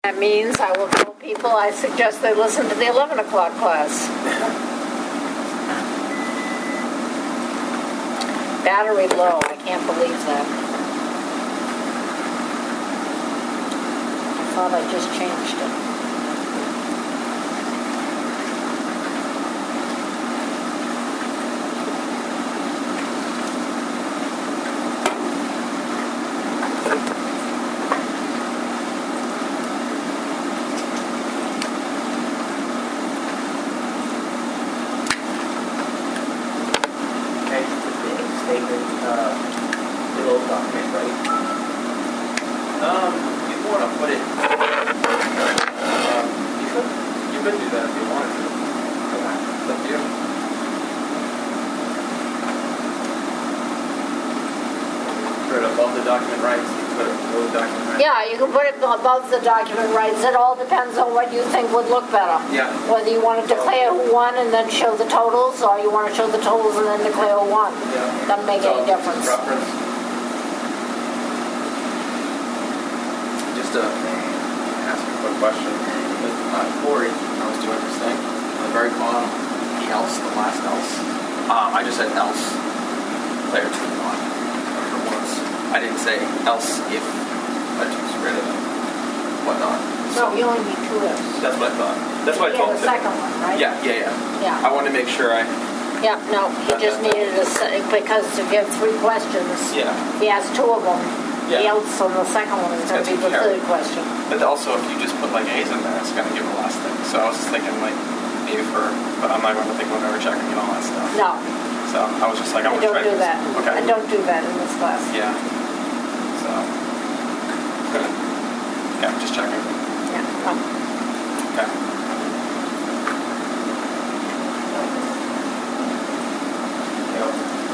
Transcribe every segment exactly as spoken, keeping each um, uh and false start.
That means I will tell people I suggest they listen to the eleven o'clock class. Battery low. I can't believe that. I thought I just changed it. Above the document rights, it all depends on what you think would look better. Yeah. Whether you want to declare who won and then show the totals, or you want to show the totals and then declare who won. Yeah. Doesn't make so, any difference. Preference. Just to ask a quick question. With uh, Corey, I was doing this thing. On the very bottom, the else, the last else. Um, I just said else. Player two on. For once. I didn't say else if I choose rid of it. Whatnot. So you only need two ifs. That's what I thought. That's what yeah, I told the him. second one, right? Yeah, yeah, yeah. Yeah. I wanted to make sure I... Yeah, no, he just needed to say, because if you have three questions, yeah. he has two of them. Yeah. The else on the second one is going to be the carry. third question. But also, if you just put like A's in there, it's going to give the last thing. So I was just thinking like, maybe for... But I'm not going to think about ever checking and all that stuff. No. So I was just like, I'm I going to try don't do this. that. Okay. I don't do that in this class. Yeah. So... Good. Yeah, just checking. Yeah. Oh. Okay. Yep.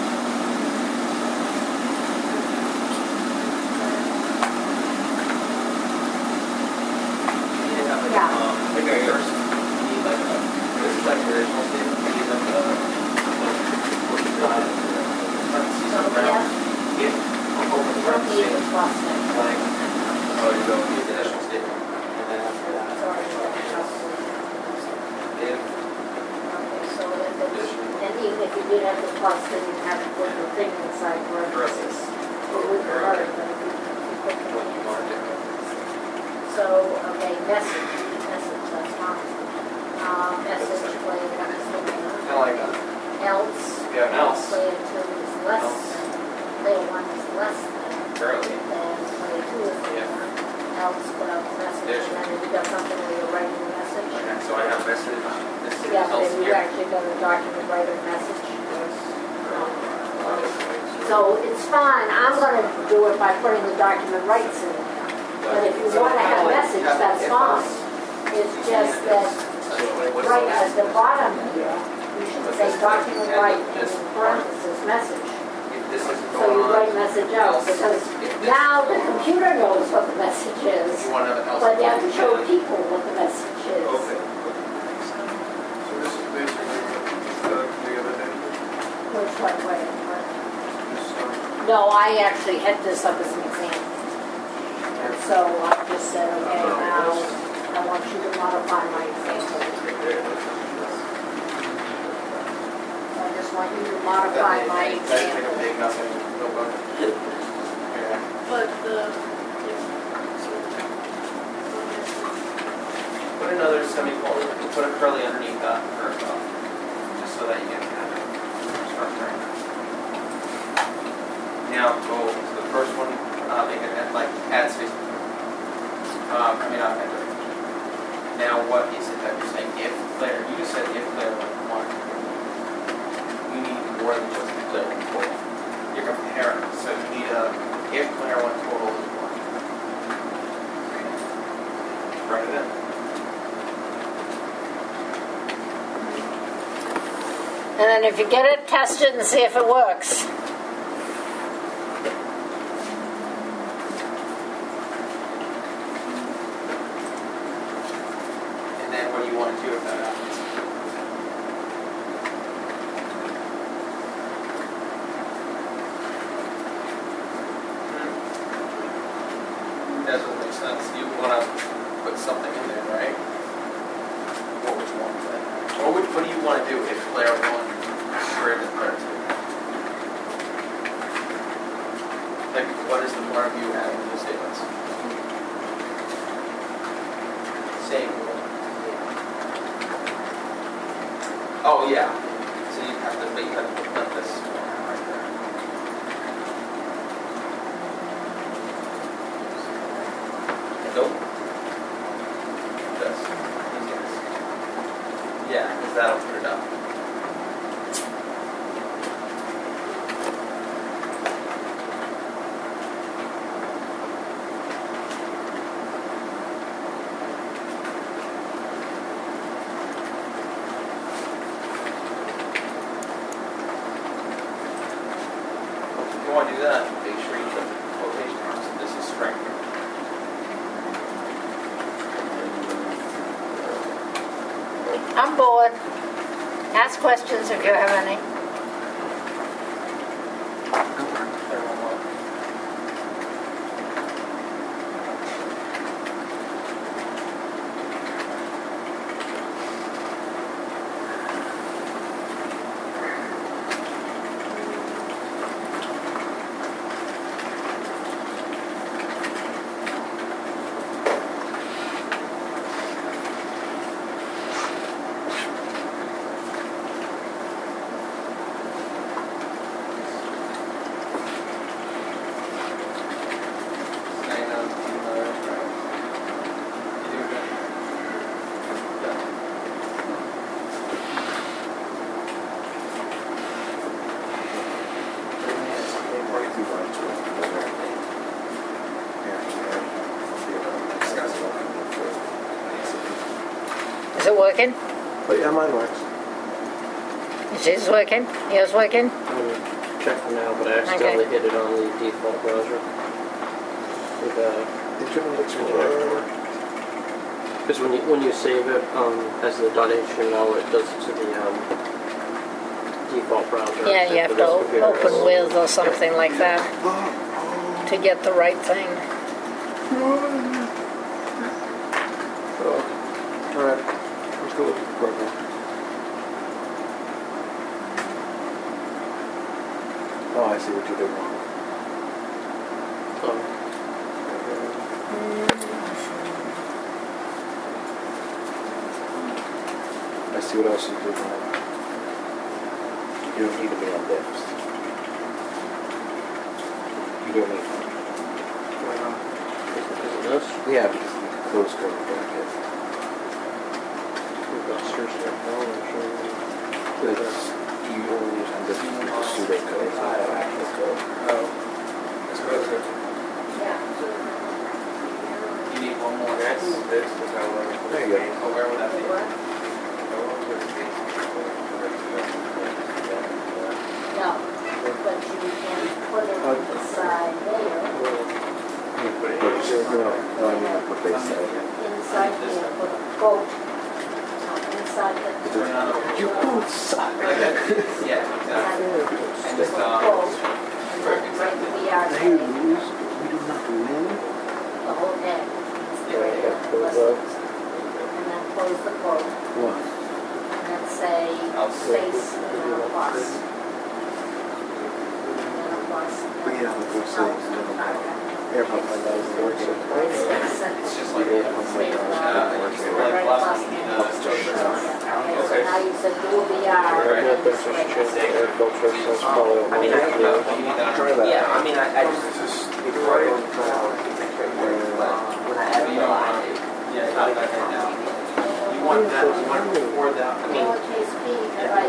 Yeah. Um, I think I first need like a, this is like your original statement. You need like a, So, yeah. If, I'm hoping You for don't the need same, the plus thing. like, oh, you don't need the initial statement. And then after that, Sorry. if, Okay, so if it's, and even if you did have the plus, then you'd have to put the thing inside parentheses. It wouldn't hurt, but if you you put the what thing you want to inside. do. So, okay, message, message, that's fine. Uh, message, play, that's the I like that. else. Yeah, an else. Player two is less Else. than, player one is less than, Currently. and player two is Yeah. else, put out the message, Yes. and then if you got something where you're writing a message. Okay, so I have message. This is Yeah, but else if you here. actually got a document writer message. So it's fine, I'm gonna do it by putting the document rights in there. But if you wanna have a message, that's fine. It's just that right at the bottom here, you should say document right and in parentheses message. This is So you write message out, because now the computer knows what the message is, You want to have an else. but you have to show people what the message is. Okay. So this is basically what uh, the other day. Which one, wait, what? This, um, No, I actually had this up as an example. And so I just said, okay, now I want you to modify my example. I just want you to modify my That make a example. big nothing. No bug. Yeah. But the, Put another semicolon. Put a curly underneath that first off, just so that you get kind of structure. Now go to the first one. Uh, make it add, like add space. Um, I mean, not enter. Now, what is it that you're saying? If player, you just said if player one. You need more than just player one total. You're comparing, so you need a if player one total is one. Write it in. And then if you get it, test it and see if it works. And then what do you want to do if that happens? Hmm. That doesn't make sense. You want to put some flare one greater than flare two. Like, what is the point of you having those statements? Same. Oh, yeah. So you have to, but you have to put this one right there. Nope. This. These guys. Yeah, because that'll put it up. If you want to do that, make sure you put quotation marks and this is strength. I'm bored. Ask questions if you have any. Everyone will. Is it working? But yeah, mine works. Is yours working? Yours working? I'm checking now, but I accidentally hit it on the default browser. With, uh, Internet Explorer. because when you when you save it um, as the .html, it does it to the um, default browser. Yeah, you have For to this o- computer. open with or something like that to get the right thing. Oh, alright. Let's go with the program. Oh, I see what you did wrong. Um, I see what else you did wrong. You don't need to be on this. You don't need to. why not? Is it, is it this? Yeah, because you can close curly bracket. We've got search there. Oh, I'm sure. Because you only use under the pseudocode, not the actual code. Oh. Let's go to. Yeah. You need one more, guys. There you go. Oh, where would that be? No, but you can put it inside there. You put it here. No, no, I mean what they say. Inside there, put a quote. Uh, Inside the. You both suck. Yeah, exactly. And just, um, Quote. for And then write the exactly. V R They tag, lose, we do not win. the whole head. Yeah, yeah, close that. And then close the quote. What? And then say I'll space and then a plus. And then a plus. We get on the go say, AirPod my dog is working. It's just like, Yeah, uh, oh my God, it's it's like working. last week, uh, Okay, so now you said do a V R. Right up there, so she changed the air filter, so it's probably I mean, I over can here. go. you need that. Try that. Yeah, I mean, I, I just, This is before I go to trial, I think I tried to work, but when I But had you it don't live, want, yeah, not that right now. You want that, you want to record that. I mean, Lowercase b, right?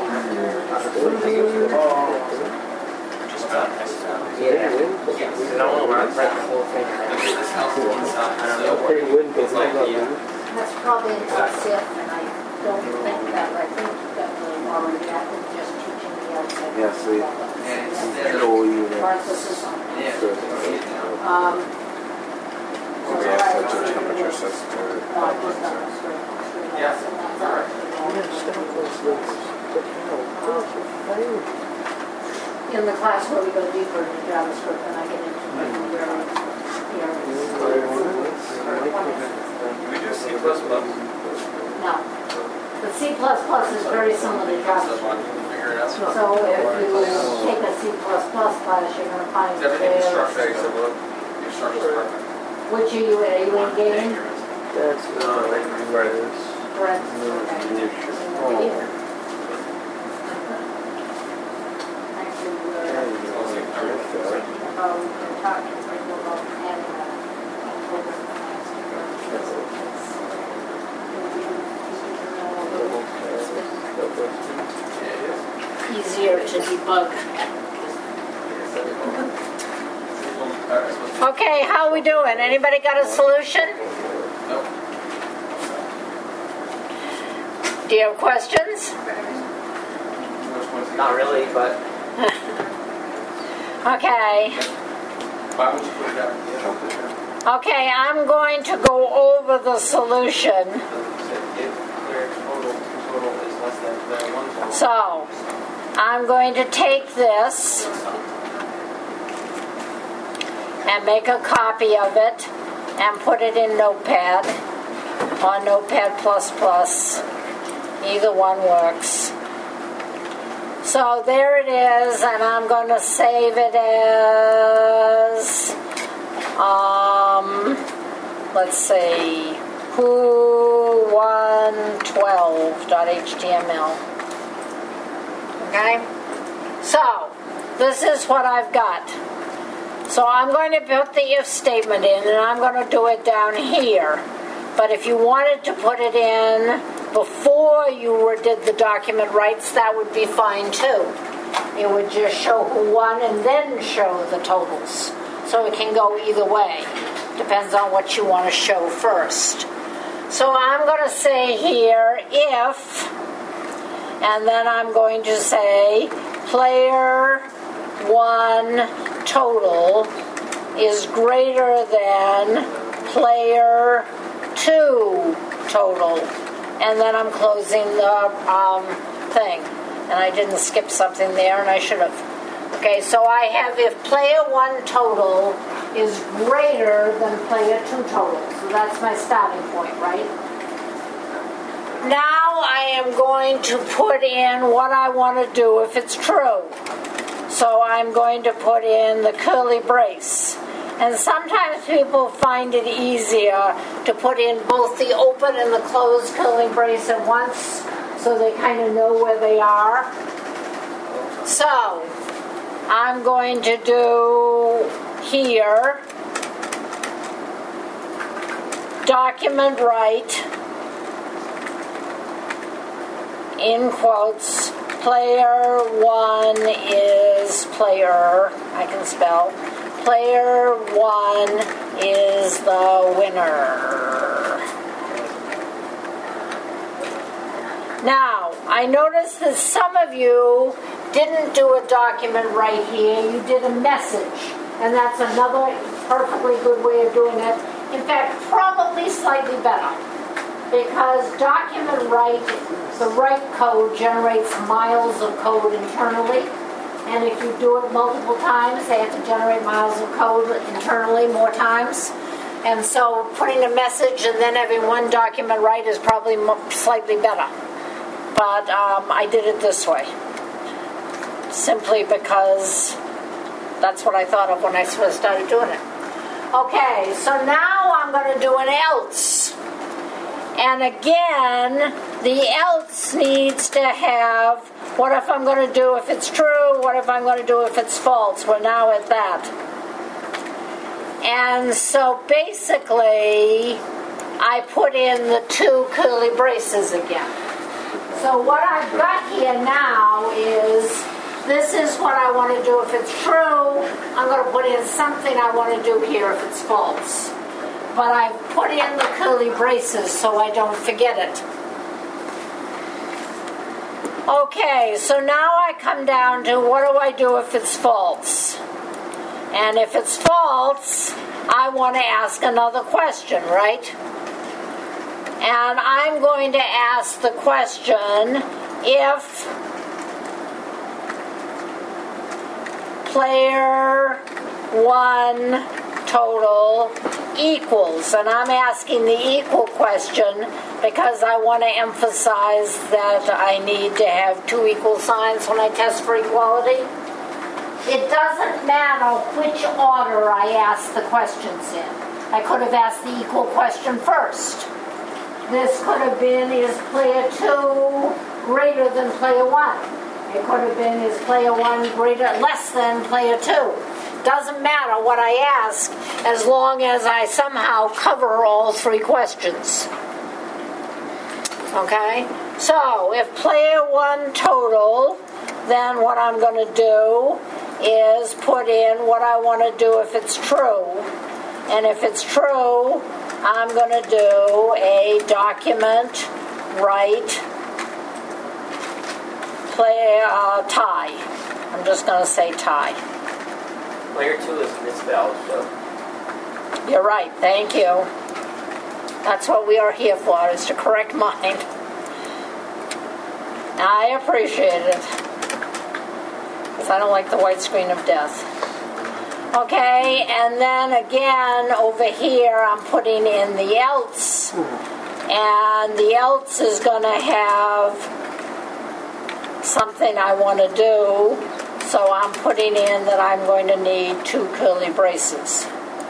Just about this. yeah, yeah, I don't want to write the whole thing. Look at this house on one side, I don't so know. They wouldn't be it's like, like yeah. That's probably a tip, and I don't think that, I think that we already have to just teaching the outside. Yeah, see. And instead of, control unit. Parenthesis on it. yeah, you can see it now. Um. Yeah, such a temperature sensitive. Yeah. Yeah, stop those things. What the hell? Close your phone. In the class where we go deeper into JavaScript, and I get into really, you know. We do C plus plus. No, the C C plus plus is very similar to So Java. on, we'll figure it out. So if you take a C plus plus class, you're gonna find Is everything is there. structured, so look, your structure's perfect. Which are you, are you in gaming? That's Uh, right. right. Correct. Okay. Oh. Actually, we're, um, we can talk to people about adding a a program class because it's easier to debug. Okay, how we doing? Anybody got a solution? Nope. Do you have questions? Which one's the- Not really, but Okay. Why would you put it out? Okay, I'm going to go over the solution. If their total, total is less than their one total. So, I'm going to take this and make a copy of it and put it in Notepad or Notepad plus plus. Either one works. So there it is, and I'm going to save it as, um, let's see, who one twelve dot H T M L. Okay? So, this is what I've got. So I'm going to put the if statement in, and I'm going to do it down here. But if you wanted to put it in before you were, did the document rights, that would be fine too. It would just show who won and then show the totals. So it can go either way. Depends on what you want to show first. So I'm going to say here if, and then I'm going to say player one total is greater than player two total. And then I'm closing the um, thing. And I didn't skip something there, and I should have. Okay, so I have if player one total is greater than player two total. So that's my starting point, right? Now I am going to put in what I want to do if it's true. So I'm going to put in the curly brace. And sometimes people find it easier to put in both the open and the closed curly brace at once so they kind of know where they are. So I'm going to do here document right in quotes player one is player, I can spell, player one is the winner. Now, I noticed that some of you didn't do a document right here, you did a message, and that's another perfectly good way of doing it. In fact, probably slightly better, because document write, the write code generates miles of code internally, and if you do it multiple times, they have to generate miles of code internally more times. And so putting a message and then having one document write is probably slightly better. But um, I did it this way, simply because that's what I thought of when I first started doing it. Okay, so now I'm going to do an else. And again, the else needs to have, what if I'm going to do if it's true, what if I'm going to do if it's false? We're now at that. And so basically, I put in the two curly braces again. So what I've got here now is, this is what I want to do if it's true. I'm going to put in something I want to do here if it's false. But I've put in the curly braces so I don't forget it. Okay, so now I come down to what do I do if it's false? And if it's false, I want to ask another question, right? And I'm going to ask the question, if player one total equals, and I'm asking the equal question because I want to emphasize that I need to have two equal signs when I test for equality. It doesn't matter which order I ask the questions in. I could have asked the equal question first. This could have been, is player two greater than player one? It could have been, is player one greater, less than player two? Doesn't matter what I ask as long as I somehow cover all three questions. Okay? So, if player one total, then what I'm going to do is put in what I want to do if it's true. And if it's true, I'm going to do a document write play uh, tie. I'm just going to say tie. Player two is misspelled, so. You're right. Thank you. That's what we are here for, is to correct mine. I appreciate it. Because I don't like the white screen of death. Okay, and then again, over here, I'm putting in the else. And the else is going to have something I want to do. So I'm putting in that I'm going to need two curly braces.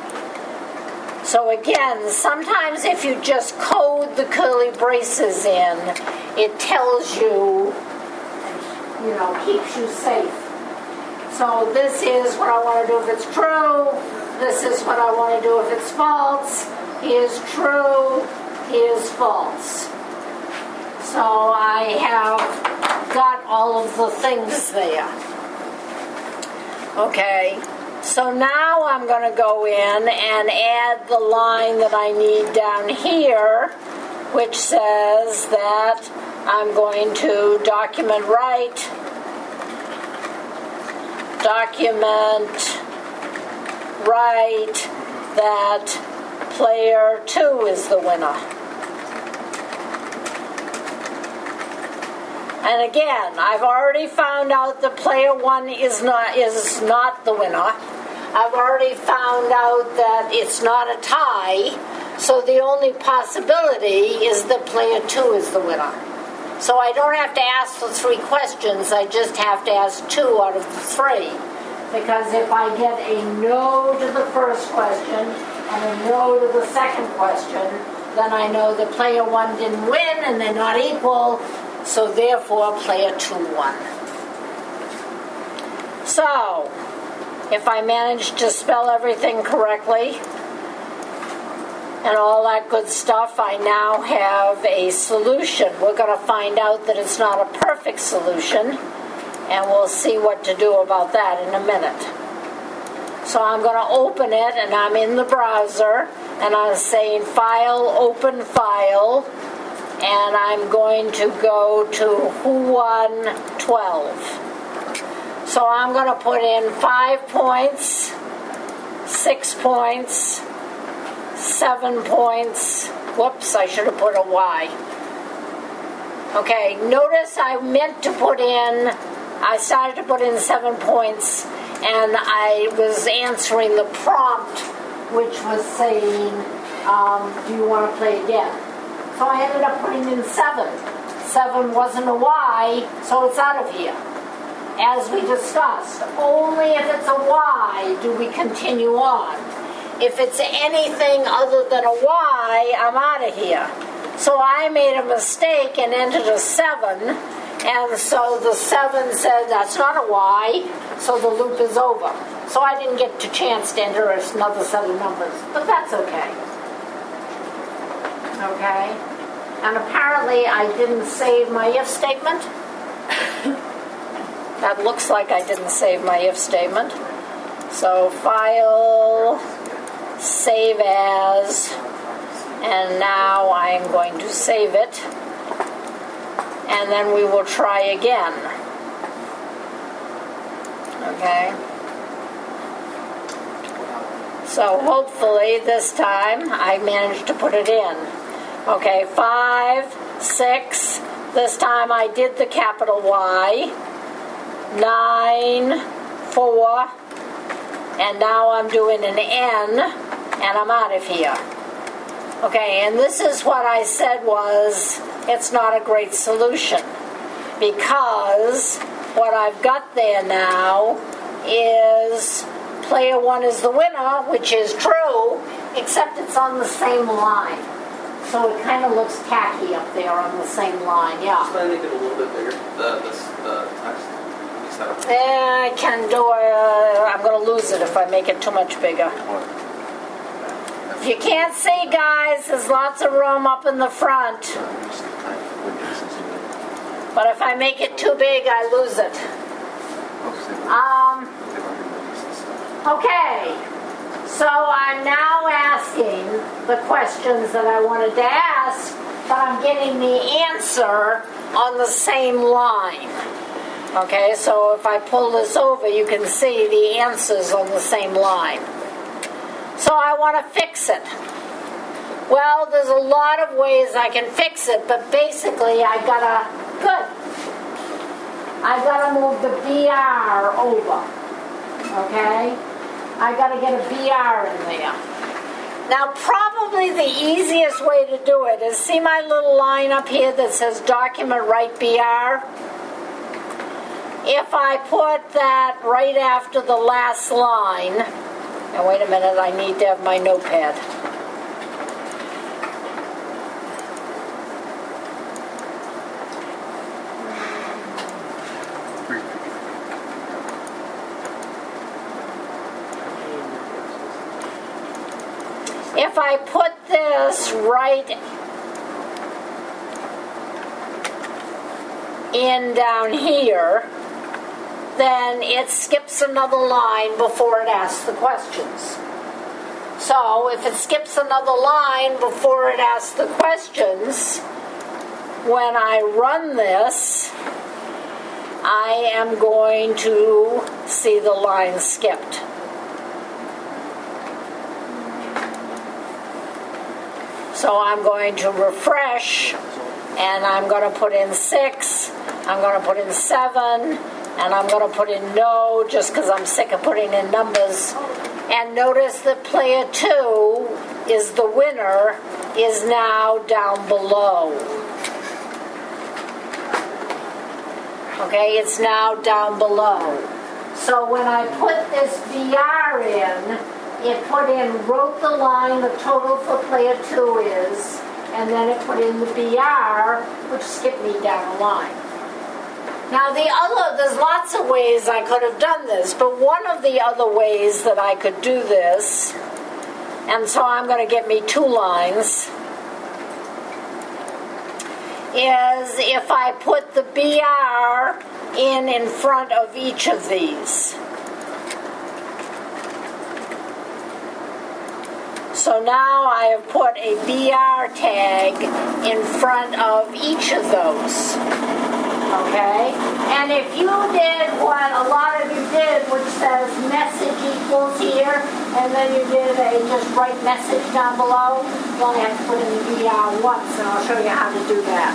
So again, sometimes if you just code the curly braces in, it tells you, you know, keeps you safe. So this is what I want to do if it's true. This is what I want to do if it's false. Here's true. Here's false. So I have got all of the things there. Okay. So now I'm going to go in and add the line that I need down here, which says that I'm going to document write, document write that player two is the winner. And again, I've already found out that player one is not is not the winner. I've already found out that it's not a tie, so the only possibility is that player two is the winner. So I don't have to ask the three questions, I just have to ask two out of the three. Because if I get a no to the first question and a no to the second question, then I know that player one didn't win and they're not equal, so therefore player two won. So, if I manage to spell everything correctly and all that good stuff, I now have a solution. We're going to find out that it's not a perfect solution, and we'll see what to do about that in a minute. So I'm going to open it, and I'm in the browser, and I'm saying File, Open File, and I'm going to go to Who Won twelve. So I'm going to put in five points, six points, seven points. Whoops, I should have put a Y. Okay, notice I meant to put in, I started to put in seven points, and I was answering the prompt, which was saying, um, do you want to play again? So I ended up putting in seven. Seven wasn't a Y, so it's out of here. As we discussed, only if it's a Y do we continue on. If it's anything other than a Y, I'm out of here. So I made a mistake and entered a seven, and so the seven said that's not a Y, so the loop is over. So I didn't get a chance to enter another set of numbers, but that's okay. Okay? And apparently I didn't save my if statement. That looks like I didn't save my if statement. So File, Save As, and now I'm going to save it. And then we will try again. Okay? So hopefully this time I managed to put it in. Okay, five, six. This time I did the capital Y. Nine, four, and now I'm doing an N. and I'm out of here. Okay, and this is what I said was, it's not a great solution. Because what I've got there now is player one is the winner, which is true, except it's on the same line. So it kind of looks tacky up there on the same line, yeah. Just want to make it a little bit bigger, the, the, the text. Instead of Yeah, I can do it. I'm going to lose it if I make it too much bigger. If you can't see, guys, there's lots of room up in the front. But if I make it too big, I lose it. Um, okay. So I'm now asking the questions that I wanted to ask, but I'm getting the answer on the same line. Okay, so if I pull this over, you can see the answers on the same line. So I want to fix it. Well, there's a lot of ways I can fix it, but basically I gotta, good. I gotta move the B R over, okay? I gotta get a B R in there. Now, probably the easiest way to do it is, see my little line up here that says document write B R? If I put that right after the last line, and wait a minute, I need to have my notepad. If I put this right in down here, then it skips another line before it asks the questions. So if it skips another line before it asks the questions, when I run this, I am going to see the line skipped. So I'm going to refresh, and I'm going to put in six, I'm going to put in seven, and I'm going to put in no, just because I'm sick of putting in numbers. And notice that player two is the winner, is now down below. Okay, it's now down below. So when I put this V R in, it put in, wrote the line the total for player two is, and then it put in the B R, which skipped me down a line. Now the other, there's lots of ways I could have done this, but one of the other ways that I could do this, and so I'm going to get me two lines, is if I put the B R in in front of each of these. So now I have put a B R tag in front of each of those. Okay? And if you did what a lot of you did, which says message equals here, and then you did a just write message down below, you only have to put in the B R once, and I'll show you how to do that.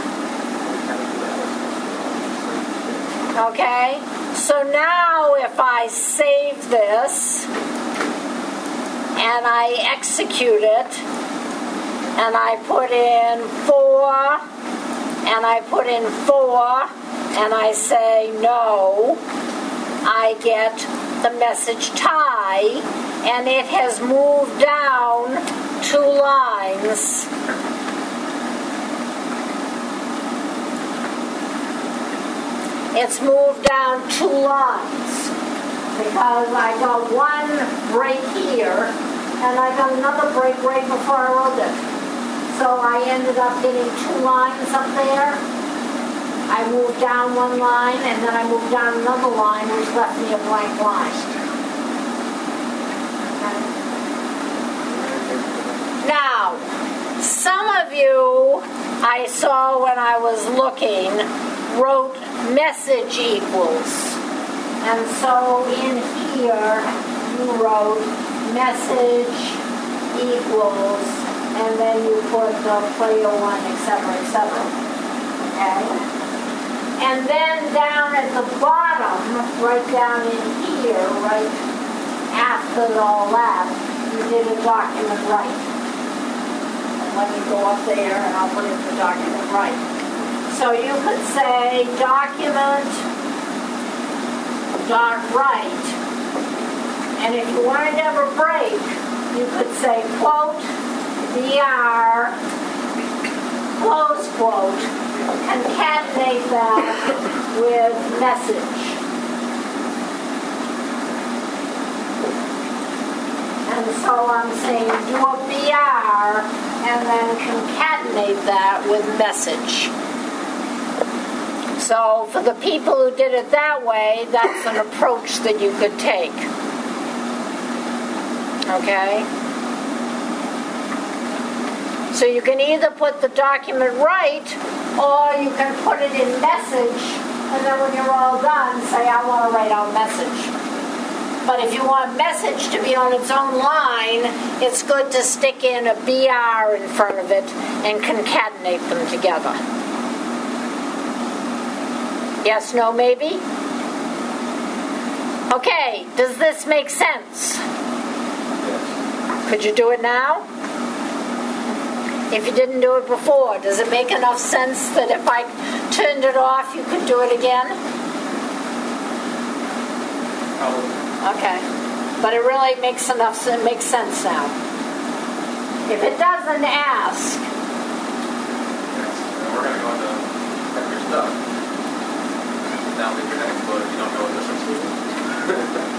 Okay? So now if I save this, and I execute it, and I put in four, and I put in four, and I say no, I get the message tie, and it has moved down two lines. It's moved down two lines. Because I got one break here, and I got another break right before I wrote it. So I ended up getting two lines up there. I moved down one line, and then I moved down another line, which left me a blank line. Okay. Now, some of you I saw when I was looking wrote message equals. And so in here, you wrote message equals, and then you put the player one, et cetera, et cetera. Okay? And then down at the bottom, right down in here, right after all that, you did a document right. And let me go up there and I'll put in the document right. So you could say document dot right. And if you wanted to have a break, you could say quote, dr, close quote, concatenate that with message. And so I'm saying do a B R and then concatenate that with message. So for the people who did it that way, that's an approach that you could take. Okay? So you can either put the document right, or you can put it in message, and then when you're all done, say, I want to write out message. But if you want message to be on its own line, it's good to stick in a B R in front of it and concatenate them together. Yes, no, maybe? Okay, does this make sense? Could you do it now? If you didn't do it before, does it make enough sense that if I turned it off, you could do it again? Probably. Okay. But it really makes enough it makes sense now. If it doesn't, ask. Yes. And we're going to go into record stuff. Now leave your next explode if you don't know what this is.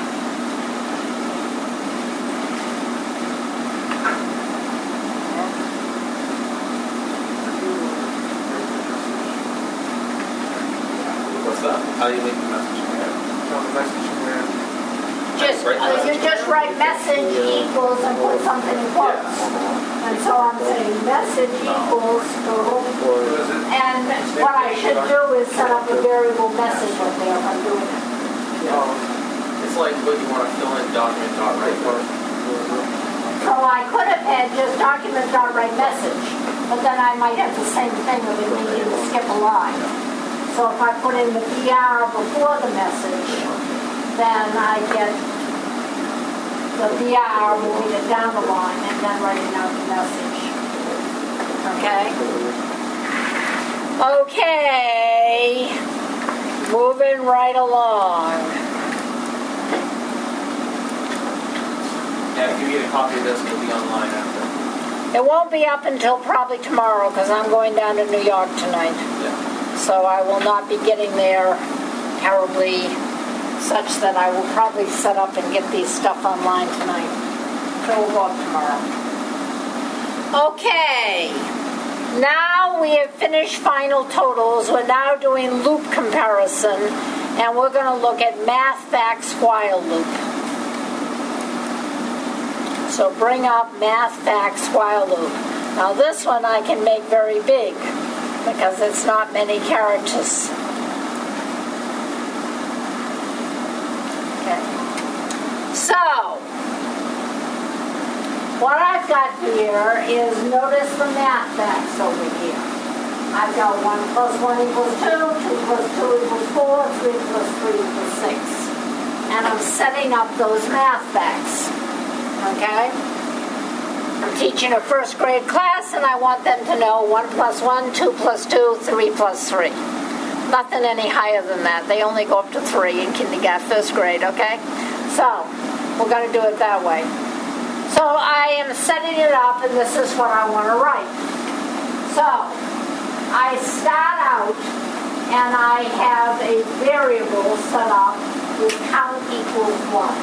What's that? How do you leave the message in there? No, the message in there. Just Right, uh, you message. just write message equals and put something in quotes. And so I'm saying message equals What is it? and what I should do is set up a variable message up there if I'm doing it. Oh, It's like what you want to fill in document dot right for. So I could have had just document dot write message, but then I might have the same thing of it needing to skip a line. So if I put in the B R before the message, then I get the B R moving it down the line and then writing out the message. Okay? Okay. Moving right along. Yeah, if you get a copy of this, it'll be online after. It won't be up until probably tomorrow because I'm going down to New York tonight. Yeah. So I will not be getting there terribly such that I will probably set up and get these stuff online tonight. So we'll go up tomorrow. Okay. Now we have finished final totals. We're now doing loop comparison, and we're going to look at math facts while loop. So bring up math facts while loop. Now this one I can make very big because it's not many characters. Okay. So, what I've got here is, notice the math facts over here. I've got one plus one equals two, two plus two equals four, three plus three equals six. And I'm setting up those math facts. Okay? I'm teaching a first grade class and I want them to know one plus one, two plus two, three plus three. Nothing any higher than that. They only go up to three in kindergarten, first grade, okay? So, we're going to do it that way. So, I am setting it up and this is what I want to write. So, I start out and I have a variable set up with count equals one.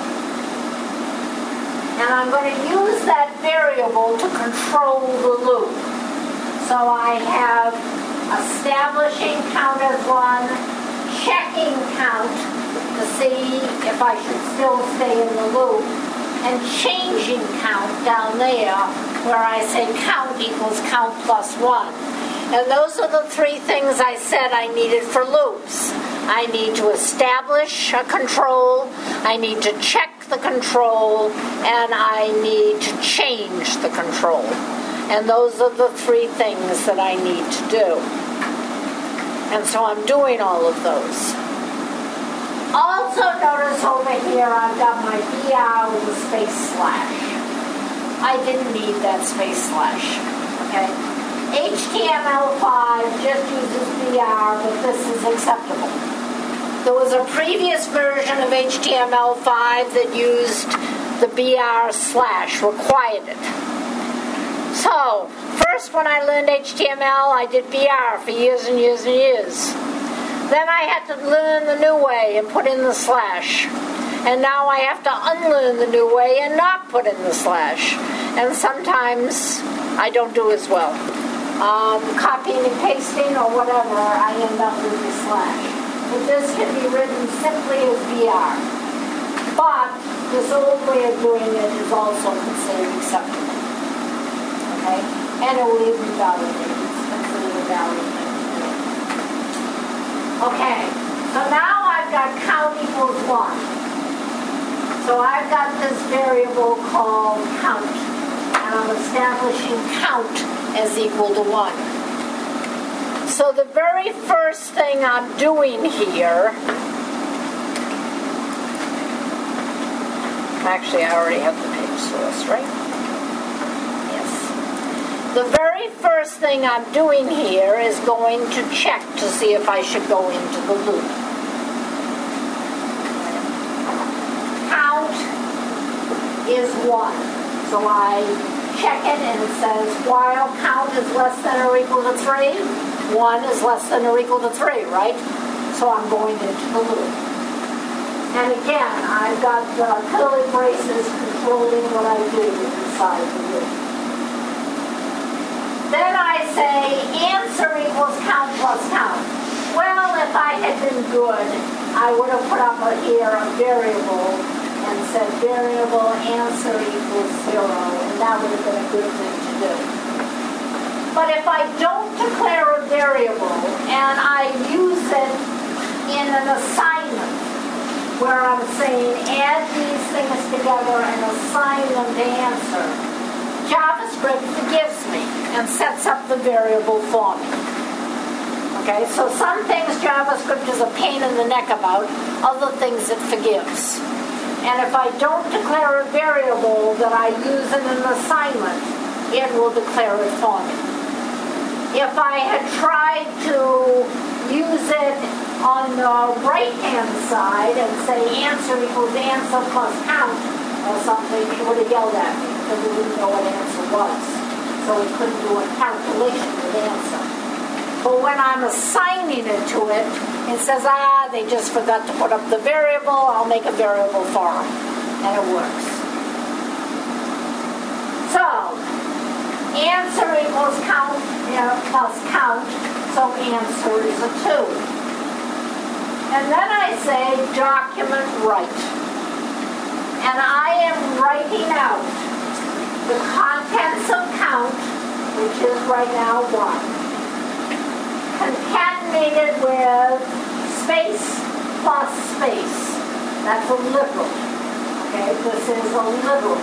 And I'm going to use that variable to control the loop. So I have establishing count as one, checking count to see if I should still stay in the loop, and changing count down there where I say count equals count plus one. And those are the three things I said I needed for loops. I need to establish a control, I need to check the control, and I need to change the control. And those are the three things that I need to do. And so I'm doing all of those. Also notice over here I've got my B R with a space slash. I didn't need that space slash, okay? H T M L five just uses B R, but this is acceptable. There was a previous version of H T M L five that used the B R slash, required it. So, first when I learned H T M L, I did B R for years and years and years. Then I had to learn the new way and put in the slash. And now I have to unlearn the new way and not put in the slash. And sometimes I don't do as well. Um, copying and pasting or whatever, I end up with the slash. But this can be written simply as B R. But this old way of doing it is also considered acceptable. Okay? And it will even validate. It's considered a valid thing. Okay, so now I've got count equals one. So I've got this variable called count, and I'm establishing count as equal to one. So the very first thing I'm doing here, actually I already have the page source, right? The very first thing I'm doing here is going to check to see if I should go into the loop. Count is one. So I check it and it says while count is less than or equal to three, one is less than or equal to three, right? So I'm going into the loop. And again, I've got the curly braces controlling what I do inside the loop. Then I say answer equals count plus count. Well, if I had been good, I would have put up here a variable and said variable answer equals zero, and that would have been a good thing to do. But if I don't declare a variable and I use it in an assignment where I'm saying add these things together and assign them to answer, JavaScript forgives me and sets up the variable for me. Okay, so some things JavaScript is a pain in the neck about, other things it forgives. And if I don't declare a variable that I use in an assignment, it will declare it for me. If I had tried to use it on the right-hand side and say answer equals answer plus count or something, it would have yelled at me because we didn't know what answer was. So we couldn't do a calculation with answer. But when I'm assigning it to it, it says, ah, they just forgot to put up the variable, I'll make a variable for them. And it works. So, answer equals count, you know, plus count, so answer is a two. And then I say document write. And I am writing out the contents of count, which is right now one, concatenated with space plus space. That's a literal. Okay, this is a literal.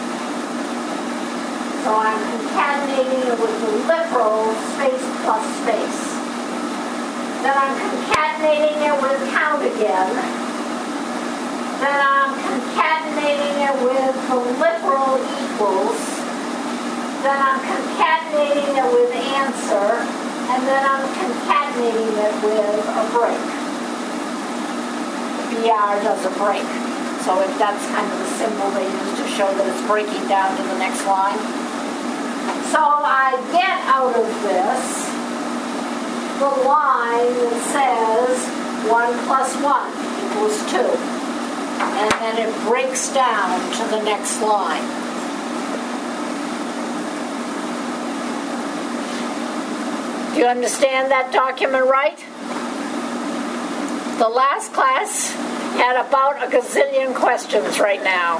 So I'm concatenating it with the literal space plus space. Then I'm concatenating it with count again. Then I'm concatenating it with the literal equals. Then I'm concatenating it with answer. And then I'm concatenating it with a break. B R does a break. So if that's kind of the symbol they use to show that it's breaking down to the next line. So I get out of this the line that says one plus one equals two. And then it breaks down to the next line. Do you understand that document right? The last class had about a gazillion questions right now.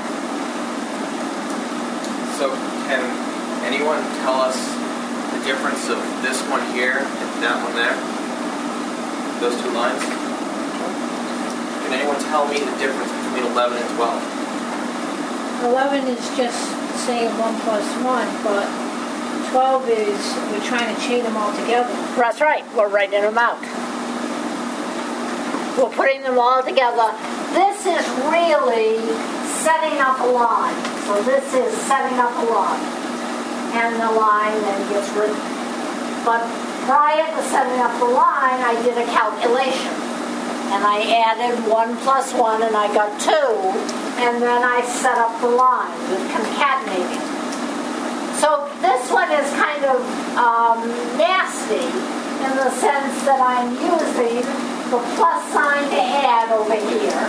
So can anyone tell us the difference of this one here and that one there? Those two lines? Can anyone tell me the difference between eleven and twelve? eleven is just saying one plus one, but twelve is we're trying to chain them all together. That's right. We're writing them out. we're putting them all together. This is really setting up a line. So this is setting up a line. And the line then gets written. But prior to setting up the line, I did a calculation. And I added one plus one and I got two. And then I set up the line with concatenating. So this one is kind of um, nasty in the sense that I'm using the plus sign to add over here.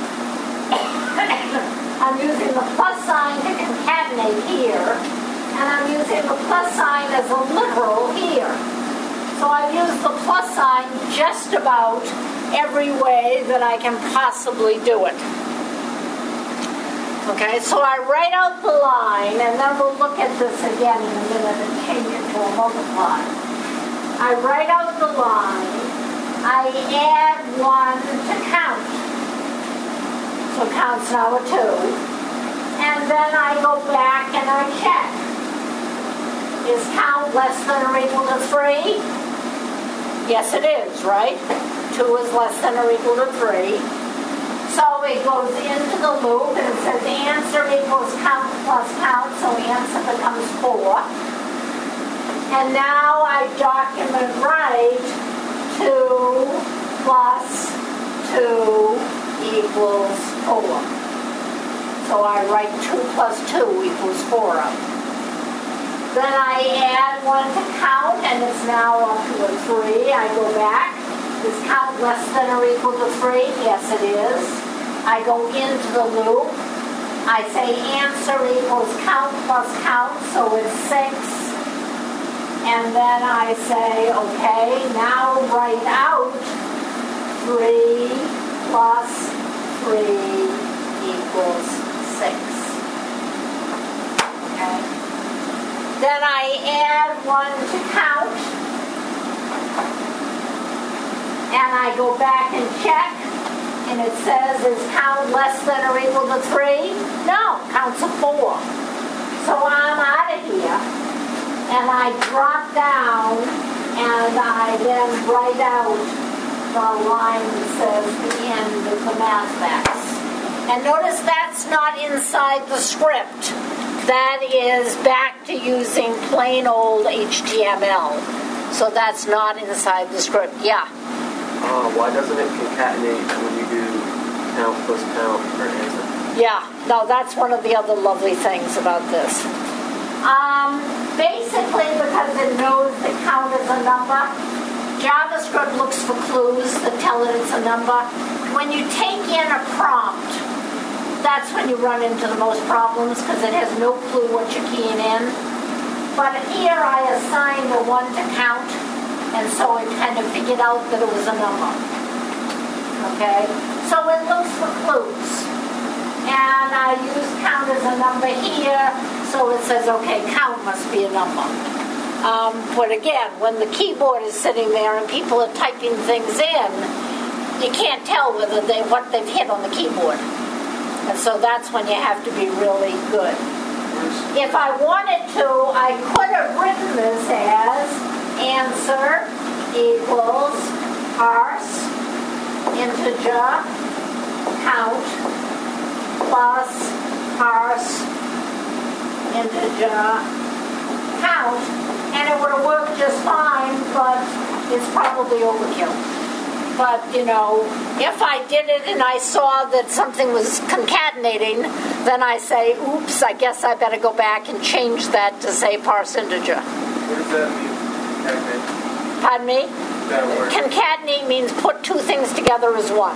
I'm using the plus sign to concatenate here. And I'm using the plus sign as a literal here. So I've used the plus sign just about every way that I can possibly do it. Okay, so I write out the line, and then we'll look at this again in a minute and change it to a multiply. I write out the line, I add one to count. So count's now a two. And then I go back and I check. Is count less than or equal to three? Yes, it is, right? two is less than or equal to three. So it goes into the loop and it says answer equals count plus count, so answer becomes four. And now I document right two plus two equals four. So I write two plus two equals four up. Then I add one to count and it's now up to a three. I go back. Is count less than or equal to three? Yes, it is. I go into the loop. I say answer equals count plus count, so it's six. And then I say, okay, now write out three plus three equals six. Okay. Then I add one to count. And I go back and check, and it says, is count less than or equal to three? No, count's a four. So I'm out of here, and I drop down, and I then write out the line that says the end of the math facts. And notice that's not inside the script. That is back to using plain old H T M L. So that's not inside the script. Yeah. Uh, why doesn't it concatenate when you do count plus count for answer? Yeah, no, that's one of the other lovely things about this. Um, basically, because it knows that count is a number, JavaScript looks for clues that tell it it's a number. When you take in a prompt, that's when you run into the most problems because it has no clue what you're keying in. But here I assigned a one to count. And so it kind of figured out that it was a number. Okay? So it looks for clues. And I use count as a number here, so it says, okay, count must be a number. Um, but again, when the keyboard is sitting there and people are typing things in, you can't tell whether they what they've hit on the keyboard. And so that's when you have to be really good. If I wanted to, I could have written this as answer equals parse integer count plus parse integer count, and it would have worked just fine, but it's probably overkill. But, you know, if I did it and I saw that something was concatenating, then I say, oops, I guess I better go back and change that to say parse integer. What does that mean? Pardon me? That word. Concatenate means put two things together as one.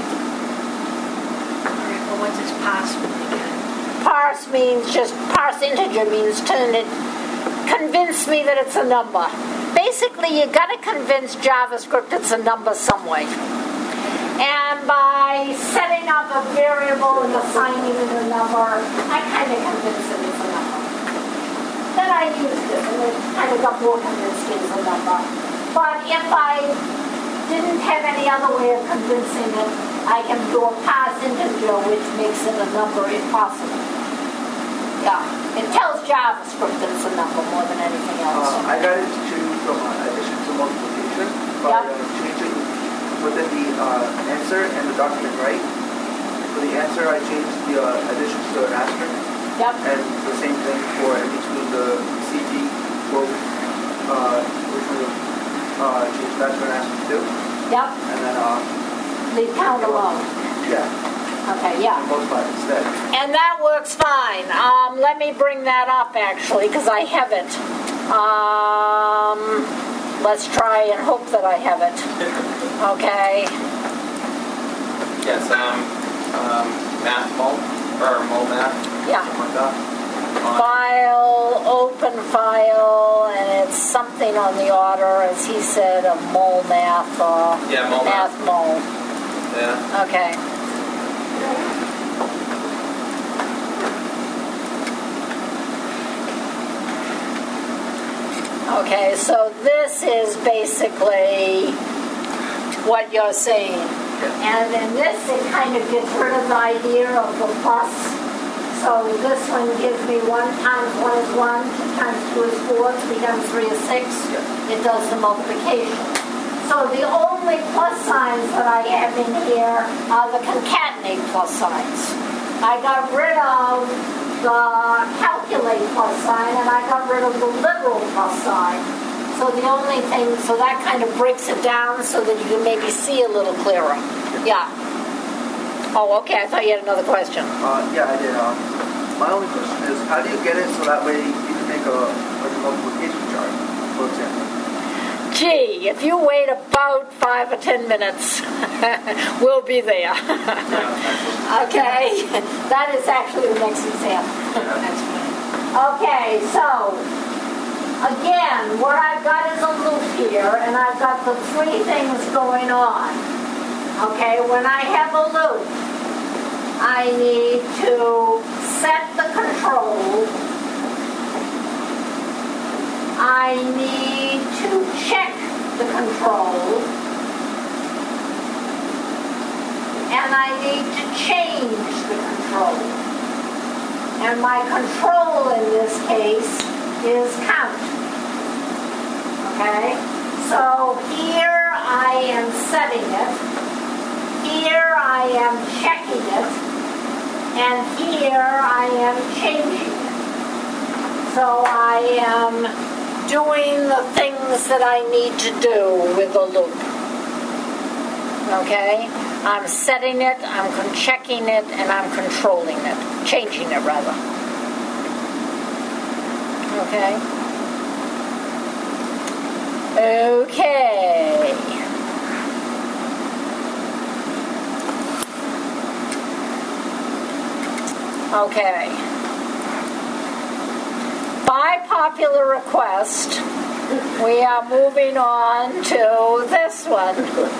Alright, well, what does parse mean again? Parse means just, parse integer means turn it, convince me that it's a number. Basically, you got to convince JavaScript it's a number some way. And by setting up a variable and assigning it a number, I kind of convince it it's a number. Then I used it, and it kind of got more convinced it was a number. But if I didn't have any other way of convincing it, I can do a parse integer, which makes it a number if possible. Yeah, it tells JavaScript that it's a number more than anything else. Uh, I got it to change from uh, addition to multiplication by Yep. uh, changing within the uh, answer and the document right. For the answer, I changed the uh, additions to an asterisk. Yep. And the same thing for in between the C G quote, uh, which we uh, changed that to an asterisk too. Yep. And then, uh, Leave count alone. yeah, Okay, yeah. and multiply it instead. And that works fine. Um, let me bring that up actually, because I have it. Um, let's try and hope that I have it. Okay. Yes, um, um, math mole, or mole math, Yeah. something like that. On- File, open file, and it's something on the order, as he said, of mole math or Yeah, mole math. math mole. Yeah. Okay. Okay, so this is basically what you're saying. And in this, it kind of gets rid of the idea of the plus. So this one gives me one times one is one, two times two is four, three times three is six. It does the multiplication. So the only plus signs that I have in here are the concatenate plus signs. I got rid of the calculate plus sign, and I got rid of the literal plus sign. So the only thing, so that kind of breaks it down so that you can maybe see a little clearer. Yeah. Oh, okay, I thought you had another question. Uh, yeah, I did. Um, my only question is, how do you get it so that way you can make a, like a multiplication chart, for example? Gee, if you wait about five or ten minutes, we'll be there. Okay, that is actually the next example. Okay, so again, what I've got is a loop here, and I've got the three things going on. Okay, when I have a loop, I need to set the control. I need to check the control. And I need to change the control. And my control in this case is count. Okay? So here I am setting it. Here I am checking it. And here I am changing it. So I am doing the things that I need to do with the loop. Okay? I'm setting it, I'm checking it, and I'm controlling it. Changing it, rather. Okay? Okay. Okay. By popular request, we are moving on to this one.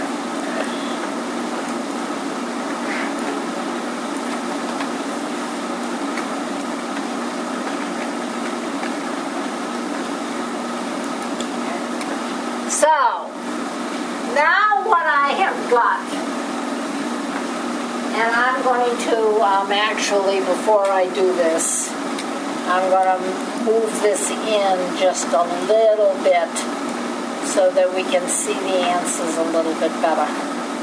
So, now what I have got, and I'm going to um, actually, before I do this, I'm going to move this in just a little bit so that we can see the answers a little bit better.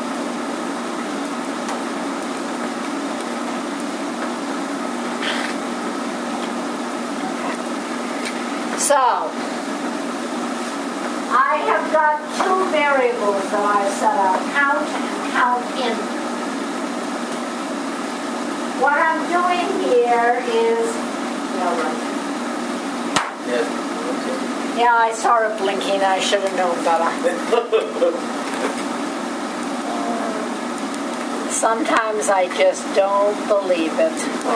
So, I have got two variables that I set up, count and count in. What I'm doing here is, yeah, right. Yeah. Yeah, I saw it blinking. I should have known better. Sometimes I just don't believe it.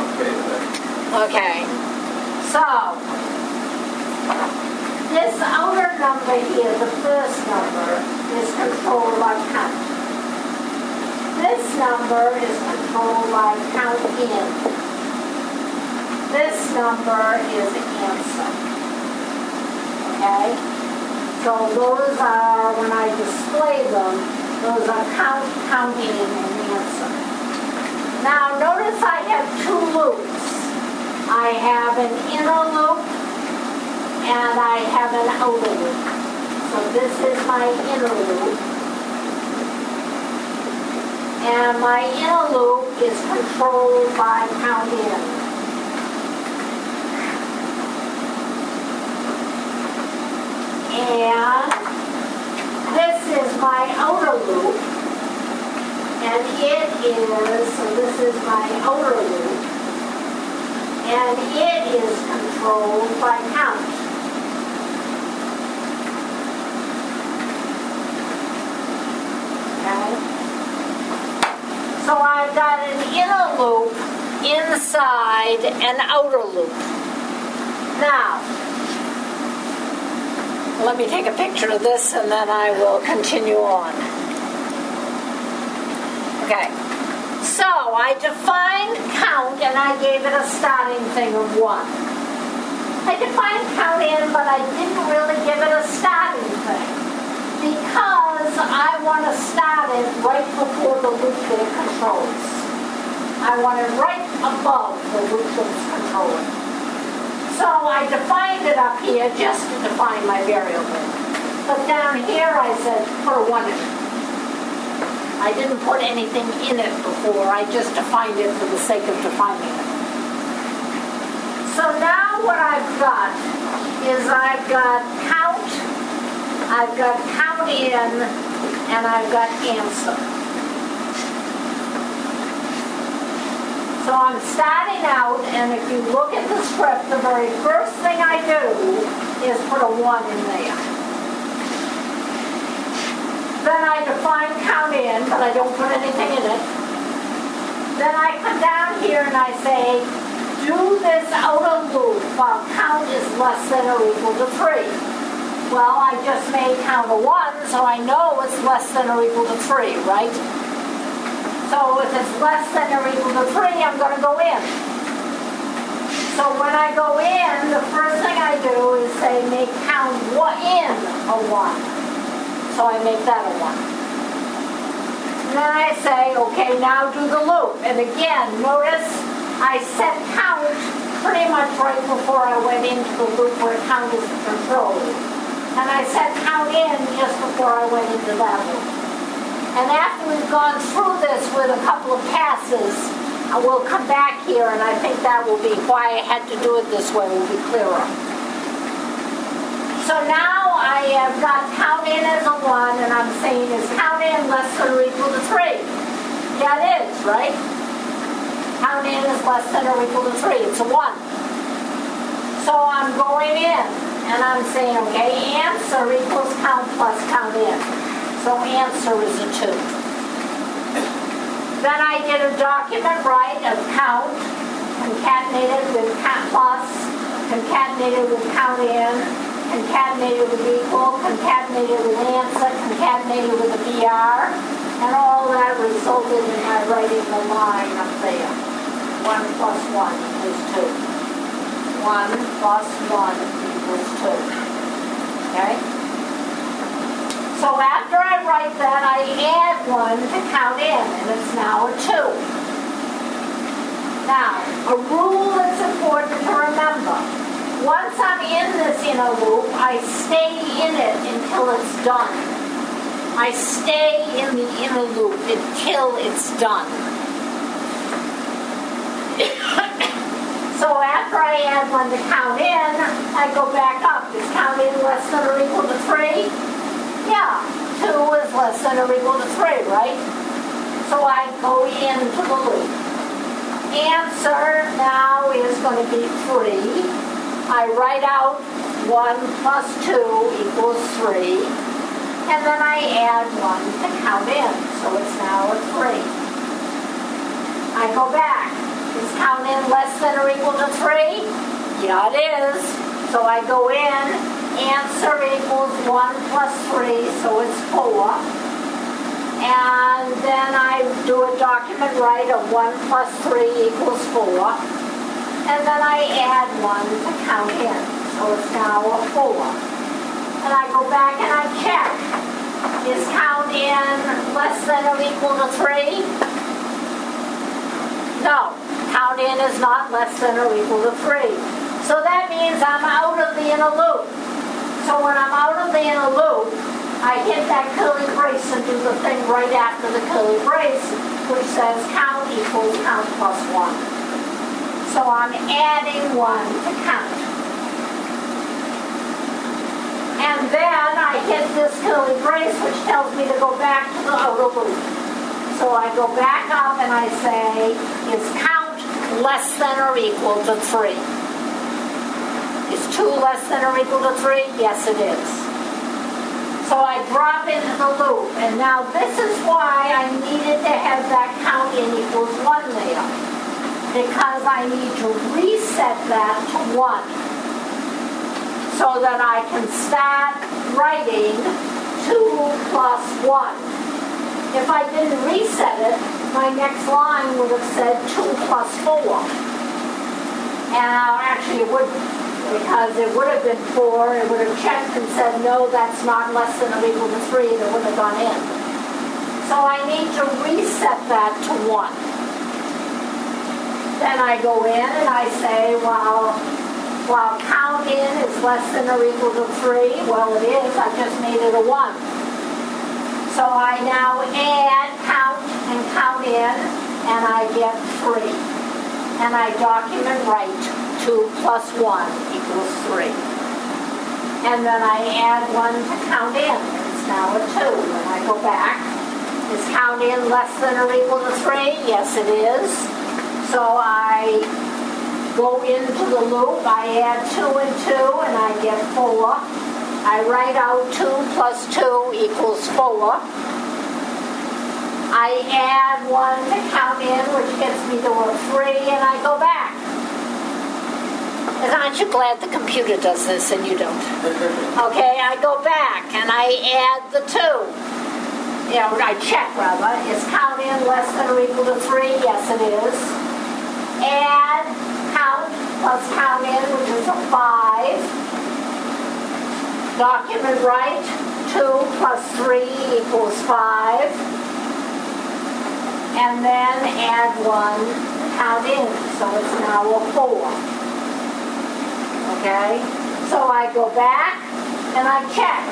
Okay. So, this outer number here, the first number, is controlled by count. This number is controlled by count in. This number is answer. Okay? So those are, when I display them, those are count, counting, and answer. Now notice I have two loops. I have an inner loop and I have an outer loop. So this is my inner loop. And my inner loop is controlled by count in. And this is my outer loop. And it is, so this is my outer loop. And it is controlled by count. Okay? So I've got an inner loop, inside an outer loop. Now, let me take a picture of this and then I will continue on. Okay. So I defined count and I gave it a starting thing of one. I defined count in, but I didn't really give it a starting thing because I want to start it right before the loop that it controls. I want it right above the loop that it's controlling. So I defined it up here just to define my variable. But down here I said put a one in it. I didn't put anything in it before, I just defined it for the sake of defining it. So now what I've got is I've got count, I've got count in, and I've got answer. So I'm starting out, and if you look at the script, the very first thing I do is put a one in there. Then I define count in, but I don't put anything in it. Then I come down here and I say, do this outer loop while count is less than or equal to three. Well, I just made count a one, so I know it's less than or equal to three, right? So if it's less than or equal to three, I'm going to go in. So when I go in, the first thing I do is say make count in a one. So I make that a one. And then I say, okay, now do the loop. And again, notice I set count pretty much right before I went into the loop where count is controlled. And I set count in just before I went into that loop. And after we've gone through this with a couple of passes, I will come back here, and I think that will be why I had to do it this way, will be clearer. So now I have got count in as a one, and I'm saying is count in less than or equal to three? Yeah, it is, right? Count in is less than or equal to three. It's a one. So I'm going in, and I'm saying, okay, answer equals count plus count in. So answer is a two. Then I did a document right of count, concatenated with count plus, concatenated with count in, concatenated with equal, concatenated with answer, concatenated with a B R, and all that resulted in my writing the line up there. one plus one equals two. one plus one equals two. Okay? So after I write that, I add one to count in, and it's now a two. Now, a rule that's important to remember. Once I'm in this inner loop, I stay in it until it's done. I stay in the inner loop until it's done. So after I add one to count in, I go back up. Is count in less than or equal to three? Yeah, two is less than or equal to three, right? So I go into the loop. Answer now is going to be three. I write out one plus two equals three, and then I add one to count in, so it's now a three. I go back. Is count in less than or equal to three? Yeah, it is. So I go in, answer equals one plus three, so it's four. And then I do a document right of one plus three equals four. And then I add one to count in. So it's now a four. And I go back and I check. Is count in less than or equal to three? No. Count in is not less than or equal to three. So that means I'm out of the inner loop. So when I'm out of the inner loop, I hit that curly brace and do the thing right after the curly brace, which says count equals count plus one. So I'm adding one to count. And then I hit this curly brace, which tells me to go back to the outer loop. So I go back up and I say, is count less than or equal to three? Is two less than or equal to three? Yes, it is. So I drop into the loop, and now this is why I needed to have that count in equals one there, because I need to reset that to one, so that I can start writing two plus one. If I didn't reset it, my next line would have said two plus four. And uh, actually it wouldn't, because it would have been four, it would have checked and said, no, that's not less than or equal to three, and it would have gone in. So I need to reset that to one. Then I go in and I say, well, while count in is less than or equal to three, well it is, I just made it a one. So I now add count and count in, and I get three. And I document right, two plus one equals three. And then I add one to count in, it's now a two. And I go back, is count in less than or equal to three? Yes, it is. So I go into the loop, I add two and two, and I get four. I write out two plus two equals four. I add one to count in, which gets me to a three, and I go back. And aren't you glad the computer does this and you don't? Okay, I go back and I add the two. You know, I check rather. Is count in less than or equal to three? Yes, it is. Add count plus count in, which is a five. Document right, two plus three equals five. And then add one, count in, so it's now a four. Okay? So I go back and I check.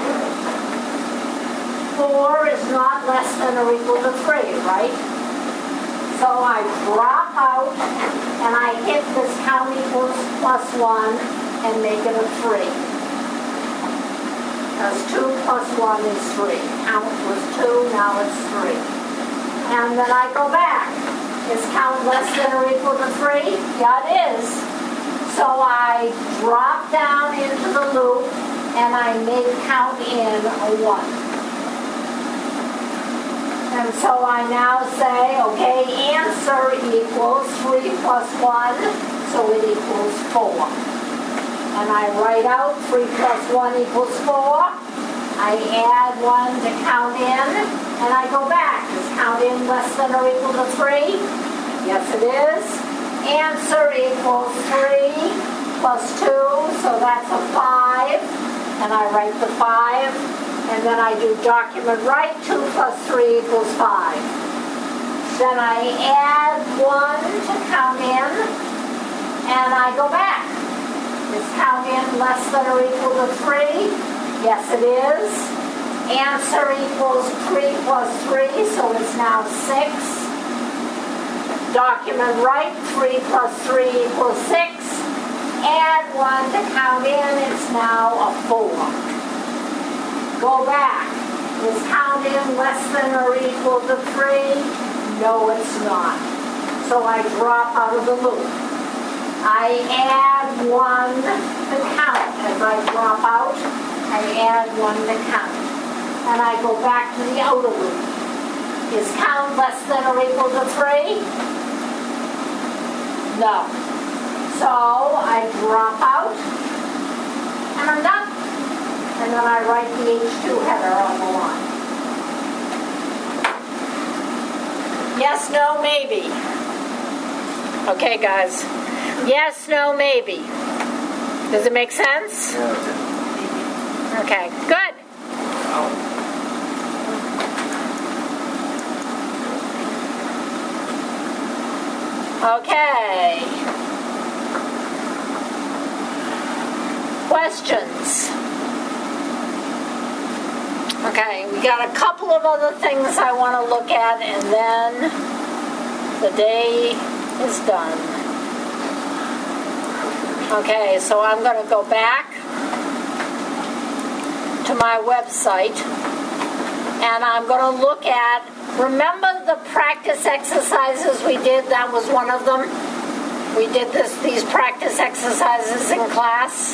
Four is not less than or equal to three, right? So I drop out and I hit this count equals plus one and make it a three. Because two plus one is three. Count was two, now it's three. And then I go back. Is count less than or equal to three? Yeah, it is. So I drop down into the loop and I make count in a one. And so I now say, okay, answer equals three plus one, so it equals four. And I write out three plus one equals four. I add one to count in, and I go back. Is count in less than or equal to three? Yes, it is. Answer equals three plus two, so that's a five. And I write the five, and then I do document right, two plus three equals five. Then I add one to count in, and I go back. Is count in less than or equal to three? Yes, it is. Answer equals three plus three, so it's now six. Document right, three plus three equals six. Add one to count in, it's now a four. Go back. Is count in less than or equal to three? No, it's not. So I drop out of the loop. I add one to count. As I drop out, I add one to count. And I go back to the outer loop. Is count less than or equal to three? No. So I drop out, and I'm done. And then I write the H two header on the line. Yes, no, maybe. Okay, guys. Yes, no, maybe. Does it make sense? Okay, good. Okay. Questions? Okay. Okay, we got a couple of other things I want to look at, and then the day is done. Okay, so I'm going to go back to my website, and I'm going to look at, remember the practice exercises we did? That was one of them. We did this, these practice exercises in class.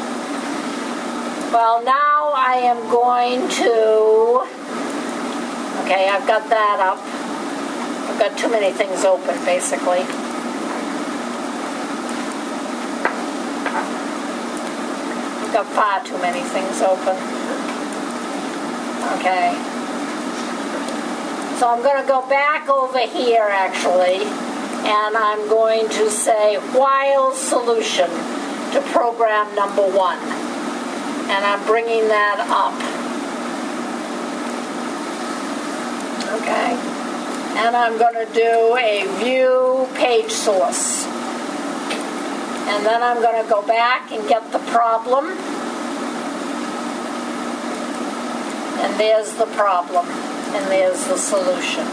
Well, now I am going to, okay, I've got that up. I've got too many things open, basically. I've got far too many things open. Okay. So I'm going to go back over here, actually, and I'm going to say while solution to program number one. And I'm bringing that up. Okay. And I'm going to do a view page source. And then I'm going to go back and get the problem. And there's the problem. And there's the solution.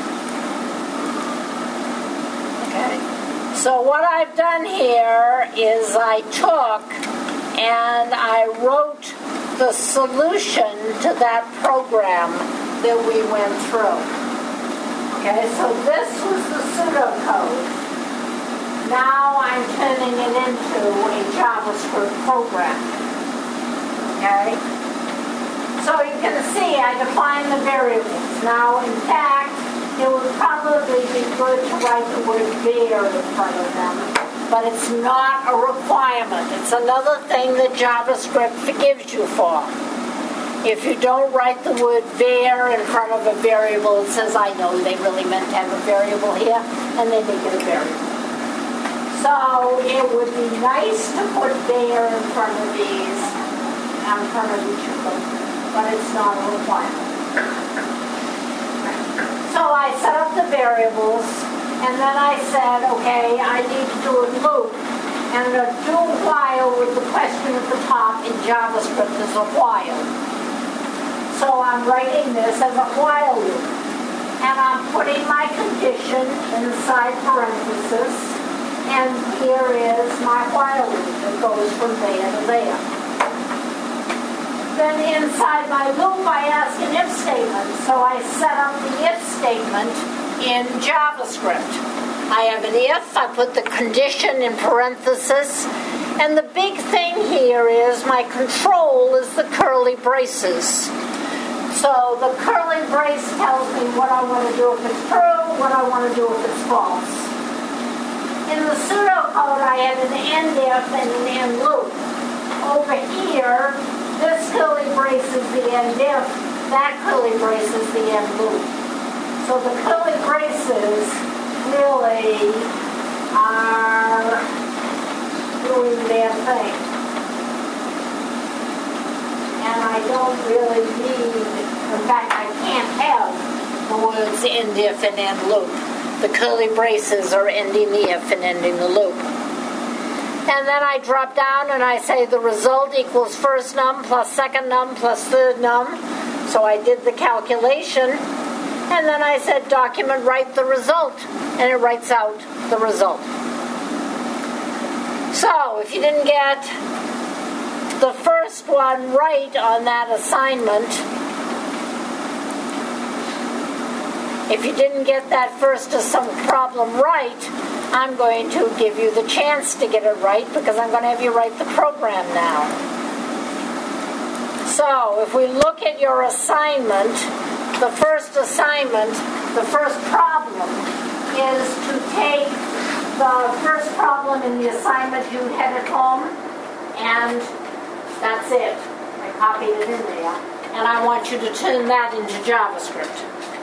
Okay. So what I've done here is I took and I wrote the solution to that program that we went through. Okay, so this was the pseudocode. Now I'm turning it into a JavaScript program. Okay? So you can see I defined the variables. Now, in fact, it would probably be good to write the word var in front of them, but it's not a requirement. It's another thing that JavaScript forgives you for. If you don't write the word var in front of a variable, it says, I know they really meant to have a variable here, and they make it a variable. So it would be nice to put var in front of these, in front of each of them, but it's not a requirement. So I set up the variables, and then I said, okay, I need to do a loop, and a do while with the question at the top in JavaScript is a while. So I'm writing this as a while loop, and I'm putting my condition inside parenthesis, and here is my while loop that goes from there to there. Then inside my loop I ask an if statement, so I set up the if statement in JavaScript. I have an if, I put the condition in parenthesis, and the big thing here is my control is the curly braces. So the curly brace tells me what I want to do if it's true, what I want to do if it's false. In the pseudocode I had an end if and an end loop. Over here, this curly brace is the end if, that curly brace is the end loop. So the curly braces really are doing their thing. And I don't really need, in fact, I can't have the words end if and end loop. The curly braces are ending the if and ending the loop. And then I drop down and I say the result equals first num plus second num plus third num. So I did the calculation. And then I said document write the result. And it writes out the result. So if you didn't get the first one right on that assignment, if you didn't get that first to some problem right, I'm going to give you the chance to get it right because I'm going to have you write the program now. So if we look at your assignment, the first assignment, the first problem is to take the first problem in the assignment you had at home, and that's it. I copied it in there. And I want you to turn that into JavaScript.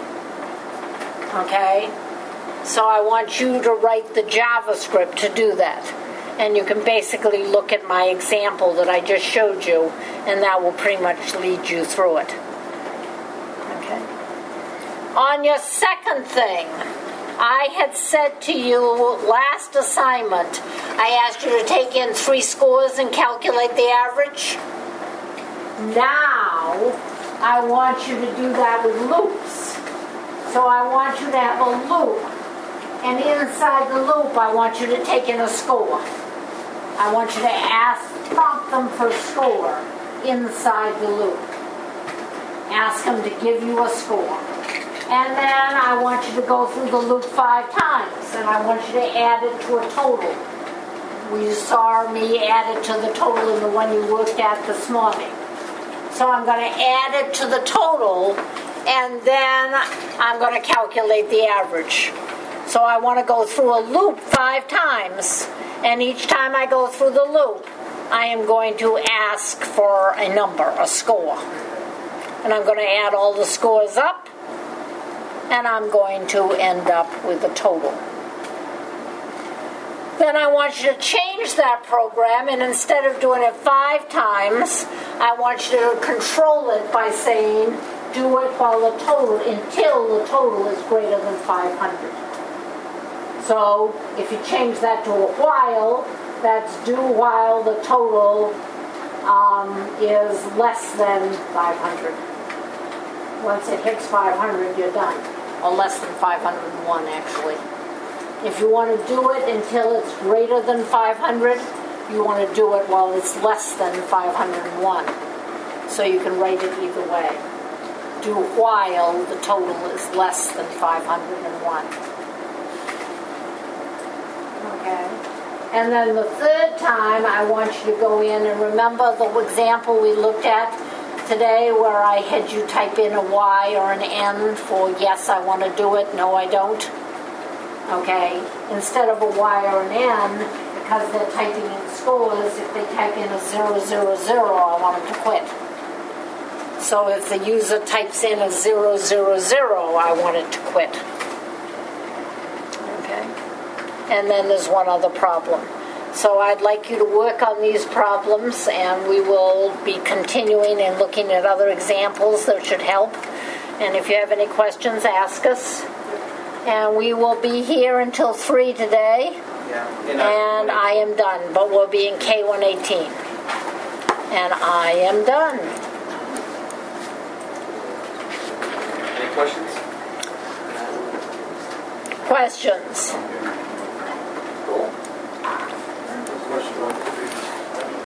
Okay? So I want you to write the JavaScript to do that. And you can basically look at my example that I just showed you, and that will pretty much lead you through it. Okay? On your second thing, I had said to you last assignment, I asked you to take in three scores and calculate the average. Now, I want you to do that with loops. So I want you to have a loop. And inside the loop, I want you to take in a score. I want you to ask, prompt them for score inside the loop. Ask them to give you a score. And then I want you to go through the loop five times, and I want you to add it to a total. You saw me add it to the total in the one you looked at this morning. So I'm going to add it to the total, and then I'm going to calculate the average. So I want to go through a loop five times, and each time I go through the loop, I am going to ask for a number, a score. And I'm going to add all the scores up, and I'm going to end up with a total. Then I want you to change that program, and instead of doing it five times, I want you to control it by saying, do it while the total, until the total is greater than five hundred. So if you change that to a while, that's do while the total um, is less than five hundred. Once it hits five hundred, you're done. Or less than five hundred one, actually. If you want to do it until it's greater than five hundred, you want to do it while it's less than five hundred one. So you can write it either way. Do while the total is less than five hundred one. Okay. And then the third time, I want you to go in and remember the example we looked at today where I had you type in a Y or an N for yes, I want to do it, no, I don't. Okay, instead of a Y or an N, because they're typing in scores, if they type in a zero, zero, zero, I want them to quit. So if the user types in a zero, zero, zero, I want it to quit. Okay. And then there's one other problem. So I'd like you to work on these problems, and we will be continuing and looking at other examples that should help. And if you have any questions, ask us. And we will be here until three today. Yeah. And I am done, but we'll be in K one eighteen. And I am done. Any questions? Questions?